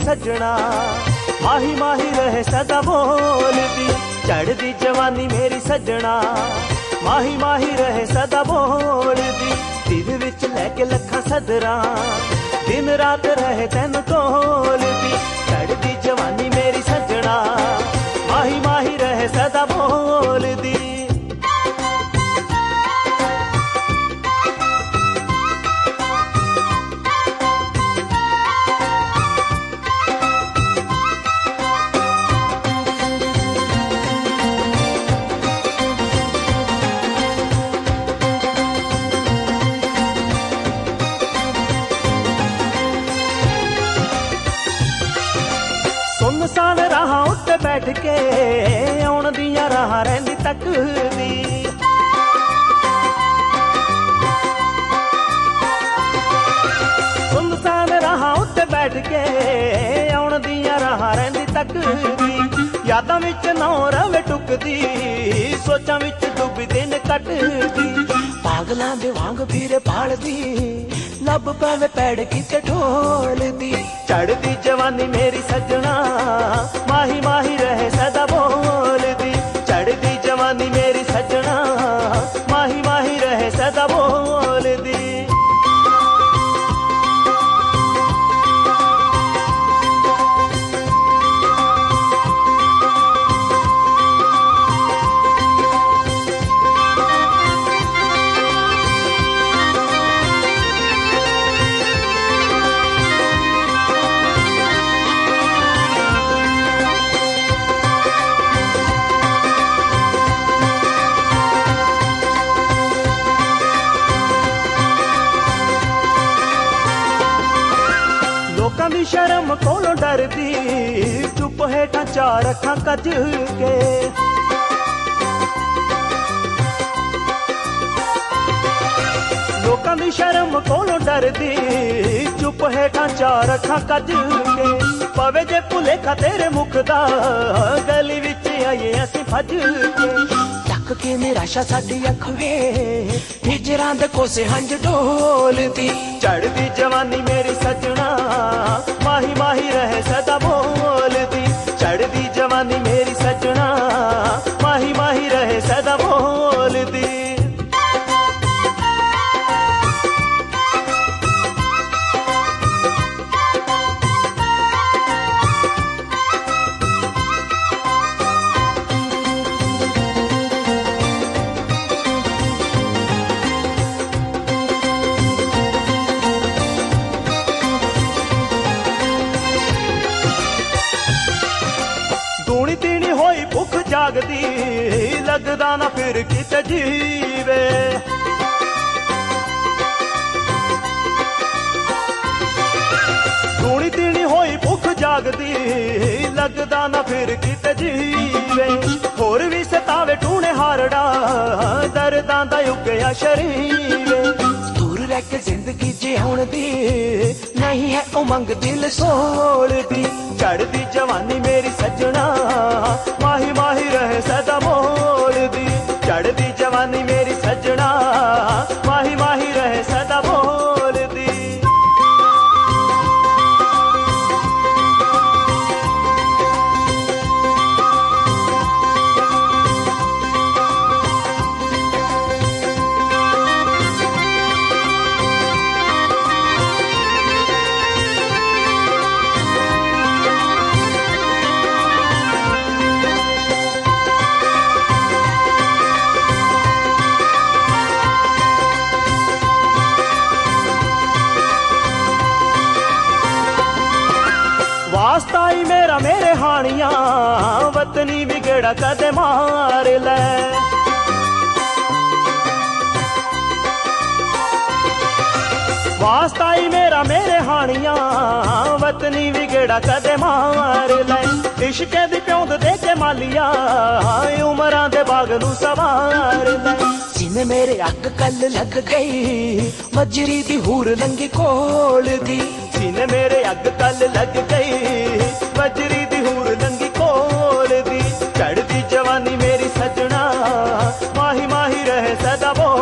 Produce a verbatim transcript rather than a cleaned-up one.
सजना, माही माही रहे सदा बोलदी। चढ़दी जवानी मेरी सजना, माही माही रहे सदा बोलदी। दिल विच लैके लखां सदरां, दिन रात रहे तैनू टोलदी। चढ़दी जवानी मेरी सजना, माही माही रहे सदा बोलदी। सुनसान राहां उत्ते बैठ के आउण दियां राहां रहिंदी तकदी। सुनसान राहां उत्ते बैठ के आउण दियां राहां रहिंदी तकदी। यादां विच नौ रवे टुकदी, सोचां विच डुबदी दिन कटदी। पागलां दे वांग फिरे पालदी, लब पावे पैड़ किते ढोलदी। चढ़दी जवानी मेरी सजना, माही माही रहे सदा बोलदी। चढ़दी जवानी मेरी सजना, माही माही रहे सदा बोलदी। लोकां दी शर्म कोलों डरदी, चुप हेठां चार अखां कज के। लोकां दी शर्म कोलों डरदी, चुप हेठां चार अखां कज के। पवे जे भुलेखा तेरे मुख दा, गली विच आईए असीं भज के। तक के निराशा साडी अख वे, हिजरां दे कोसे हंज ढोलदी। चढ़दी जवानी मेरी सजना, माही माही रहे सदा बोलदी। चढ़दी जवानी मेरी सजना, माही माही रहे सदा बोलदी। जागदी लगदा ना फिर किते जीवे। दूनी तीनी होई भुख जागदी लगदा ना फिर किते जीवे। होर भी सतावे टूने हारड़ा, दर्दां दा उगया शरीर। दूर रह के जिंदगी जिउण दी, नहीं है उमंग दिल सोलदी। चढ़दी जवानी मेरी सजना, माही माही रहे सदा बोलदी। चढ़दी जवानी मेरी सजना, माही माही रहे सदा बोलदी। वास्ताई मेरा मेरे हानिया, वतनी बिगड़ा कदे मार ले। वास्ताई मेरा मेरे हानिया, वतनी बिगड़ा कदे मार ले। इश्क दी प्योंद दे के मालिया, उमरां दे बाग नू सवार ले। जिन मेरे अग कल लग गई, मजरी दी हूर लंगी कोल दी। जिन मेरे अग कल लग गई, बजरी दी हूर लंगी कोल दी। चढ़दी जवानी मेरी सजना, माही माही रहे सदा बोल।